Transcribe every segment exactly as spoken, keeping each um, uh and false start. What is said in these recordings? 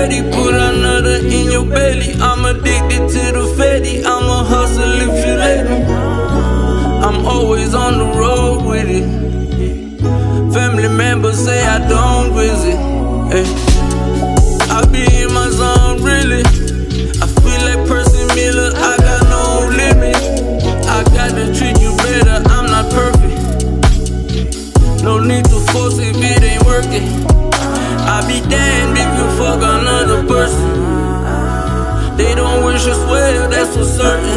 ready, put another in your belly. I'm addicted to the fatty, I'ma hustle if you let me. I'm always on the road with it. Family members say I don't visit. Hey. I be in my zone, really. I feel like Percy Miller, I got no limit. I gotta treat you better, I'm not perfect. No need to force if it ain't working. I be damned if you fuck another person. They don't wish us well, that's for certain.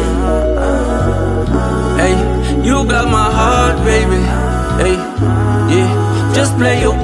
Hey, you got my heart, baby. Hey, yeah, just play your